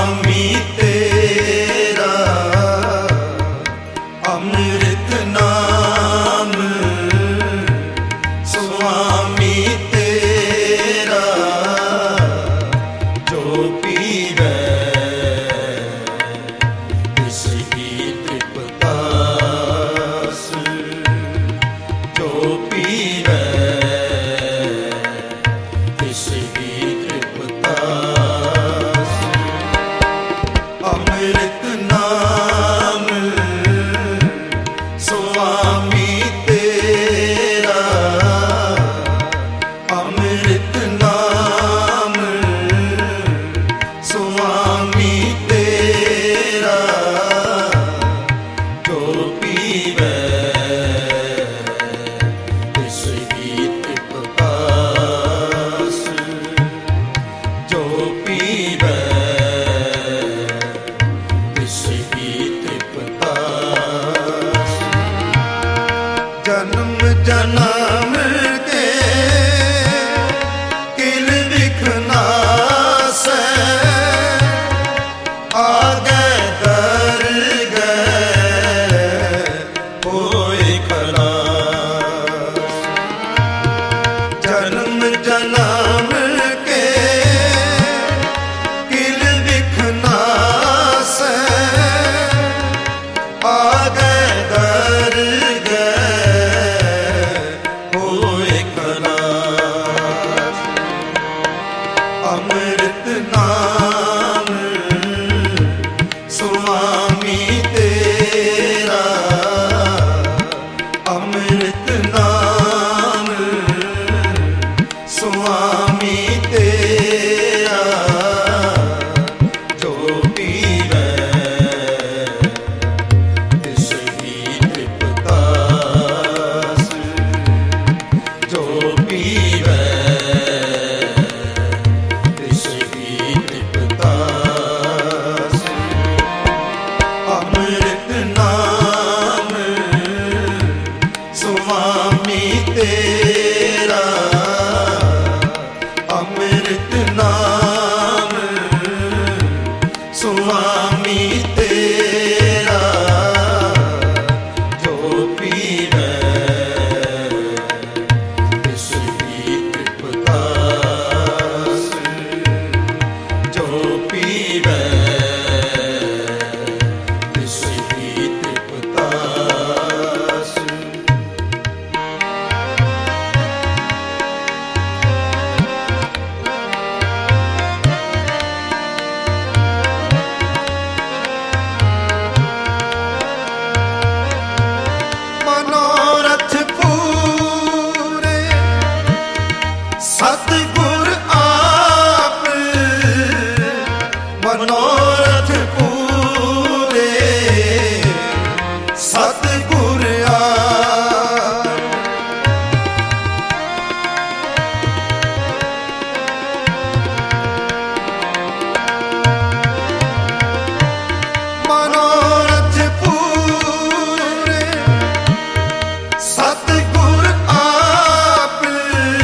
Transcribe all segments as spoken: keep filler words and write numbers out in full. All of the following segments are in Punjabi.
ਸੁਆਮੀ ਤੇਰਾ ਅੰਮ੍ਰਿਤ ਨਾਮ, ਸੁਆਮੀ ਤੇਰਾ ਜੋ ਪੀਵੈ ਤਿਸ ਹੀ ਤ੍ਰਿਪਤਾਸ, ਜੋ ਪੀਵੈ ਤਿਸ ਹੀ ਤ੍ਰਿਪਤਾਸ। ਅੰਮ੍ਰਿਤ ਨਾਮ ਸੁਆਮੀ ਤੇਰਾ, ਅੰਮ੍ਰਿਤ ਨਾਮ ਸੁਆਮੀ ਤੇਰਾ ਜੋ ਪੀਵੈ ਤਿਸ ਹੀ ਤ੍ਰਿਪਤਾਸ, ਜੋ ਪੀਵੈ ਤਿਸ ਹੀ ਤ੍ਰਿਪਤਾਸ। ਜਨਮ ਜਨਮ ਕੇ ਕਿਲ ਵਿਖ ਨਾਸੈ, ਆਗੈ ਦਰਗਹਿ ਹੋਇ ਖਲਾਸ। ਜਨਮ ਜਨਮ ਕੇ ਕਿਲ ਵਿਖ ਨਾਸੈ, ਆਗੈ ਦਰਗਹਿ ਹੋਇ ਖਲਾਸ। ਅੰਮ੍ਰਿਤ ਨਾਮ ਸੁਆਮੀ ਤੇਰਾ, ਅੰਮ੍ਰਿਤ ਨਾਮ ਸੁਆਮੀ ਤੇਰਾ ਜੋ ਪੀਵੈ ਤਿਸ ਹੀ ਤ੍ਰਿਪਤਾਸ, ਜੋ ਪੀਵੈ ਤਿਸ ਹੀ ਤ੍ਰਿਪਤਾਸ। ਅੰਮ੍ਰਿਤ ਨਾਮ ਸੁਆਮੀ ਤੇਰਾ, ਅੰਮ੍ਰਿਤ ਨਾਮ ਸੁਆਮੀ ਤੇਰਾ ਜੋ ਪੀਵੈ ਤਿਸ ਹੀ ਤ੍ਰਿਪਤਾਸ, ਜੋ ਪੀਵੈ ਤਿਸ ਹੀ ਤ੍ਰਿਪਤਾਸ। ਮਨੋਰਥ ਪੂਰੇ ਸਤਿਗੁਰ ਆਪ, ਮਨੋਰਥ ਪੂਰੇ ਸਤਿਗੁਰ ਆਪ। ਮਨੋਰਥ ਪੂਰੇ ਸਤਿਗੁਰ ਆਪ,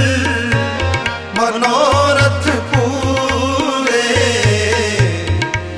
ਮਨੋਰਥ ਪੂਰੇ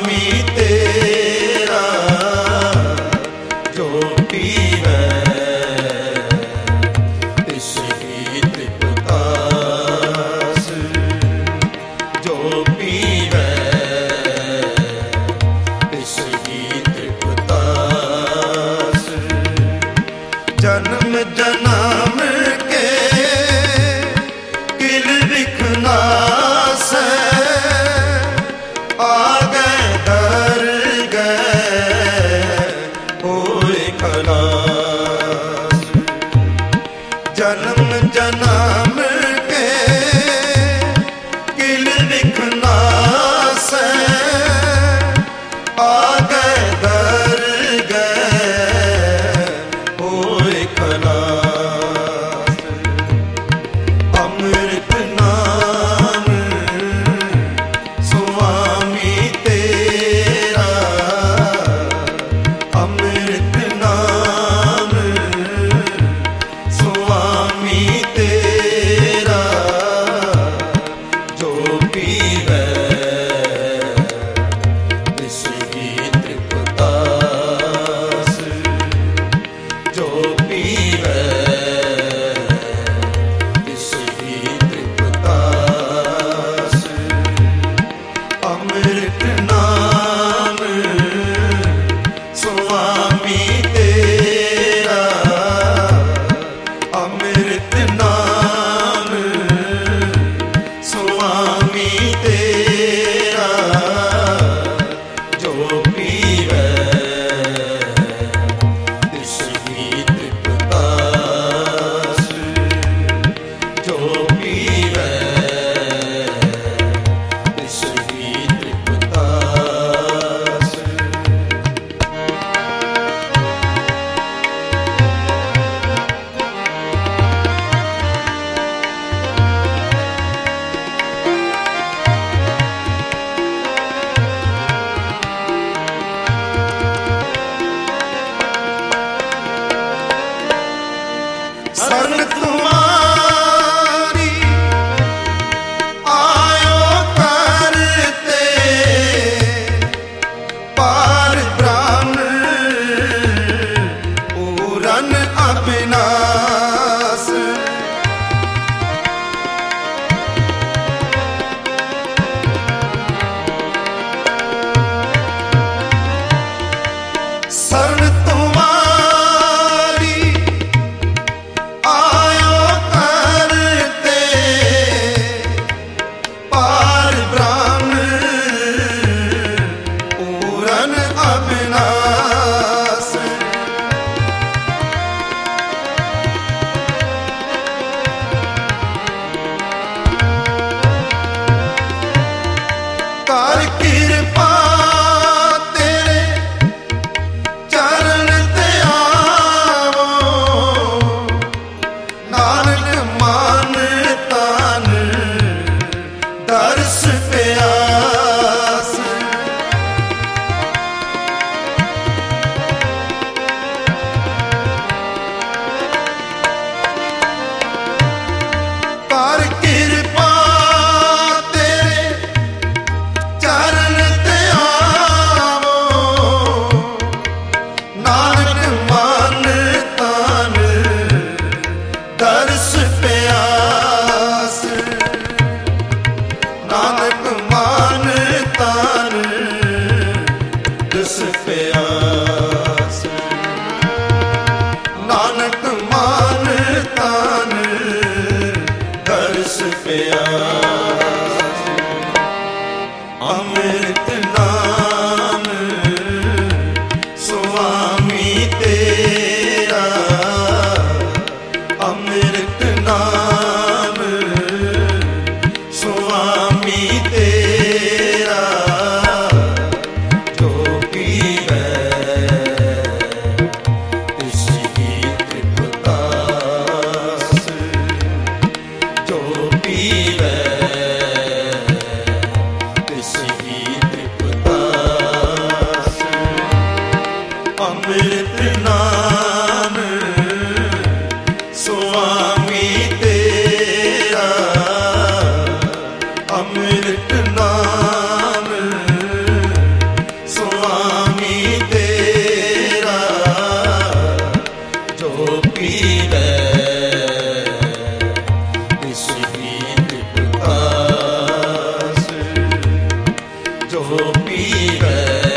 ਸੁਆਮੀ ਤੇਰਾ ਜੋ ਪੀਵੈ ਤਿਸ ਹੀ ਤ੍ਰਿਪਤਾਸ ਜੋ ਪੀਵੈ ਤਿਸ ਹੀ ਤ੍ਰਿਪਤਾਸ ਜਨਮ ਜਨਮ ਕੇ ਕਿਲ ਵਿਖਨਾਸੈ ਜਨਮ ਜਨਮ ਕੇ ਕਿਲ ਵਿਖਨਾਸੈ ਆਗੈ ਦਰਗਹਿ ਹੋਇ ਖਲਾਸ ਅੰਮ੍ਰਿਤ ਨਾਮ ਸੁਆਮੀ ਤੇਰਾ ਅੰਮ੍ਰਿਤ ਨਾਮ ਸੁਆਮੀ ਤੇਰਾ ਜੋ ਪੀਵੈ ਤਿਸ ਹੀ ਤ੍ਰਿਪਤਾਸ ਜੋ ਪੀਵੈ ਤਿਸ ਹੀ ਤ੍ਰਿਪਤਾਸ ਅੰਮ੍ਰਿਤ ਨਾਮ ਸੁਆਮੀ ਤੇਰਾ ਅੰਮ੍ਰਿਤ ਨਾਮ ਸੁਆਮੀ ਤੇਰਾ ਜੋ ਪੀਵੈ ਤਿਸ ਹੀ ਤ੍ਰਿਪਤਾਸ ਜੋ ਪੀਵੈ ਤਿਸ ਹੀ ਤ੍ਰਿਪਤਾਸ ਸਰਨ ਤੁਮਾਰੀ ਆਇਓ ਕਰਤੇ ਪਾਰ ਬ੍ਰਹਮ ਪੂਰਨ ਅਬਿਨਾਸ ਸਰਨ ਤੁਮਾਰੀ ਆਇਓ ਕਰਤੇ ਪਾਰ ਬ੍ਰਹਮ ਪੂਰਨ ਅਬਿਨਾਸ ਕਰ ਕਿਰਪਾ ਤੇਰੇ ਚਰਨ ਤੇ ਆਵੋ ਨਾਨਕ ਮਨ ਤਨ ਦਰਸ ਪਿਆਸ ਕਰ ਕਿਰਪਾ ਤੇਰੇ ਚਰਨ ਤੇ ਆਵੋ ਨਾਨਕ ਮਨ ਤਨ ਦਰਸ ਪਿਆਸ ਨਾਨਕ ਮਨ ਤਨ ਦਰਸ ਪਿਆਸ ਨਾਨਕ ਮਨ ਤਨ ਦਰਸ ਪਿਆਸ ਅੰਮ੍ਰਿਤ ਨਾਮ ਸੁਆਮੀ ਤੇਰਾ ਅੰਮ੍ਰਿਤ ਨਾਮ ਸੁਆਮੀ ਤੇਰਾ ਜੋ ਪੀਵੈ ਤਿਸ ਹੀ ਤ੍ਰਿਪਤਾਸ ਜੋ ਪੀਵੈ ਤਿਸ ਹੀ ਤ੍ਰਿਪਤਾਸ ਜੋ ਪੀਵੈ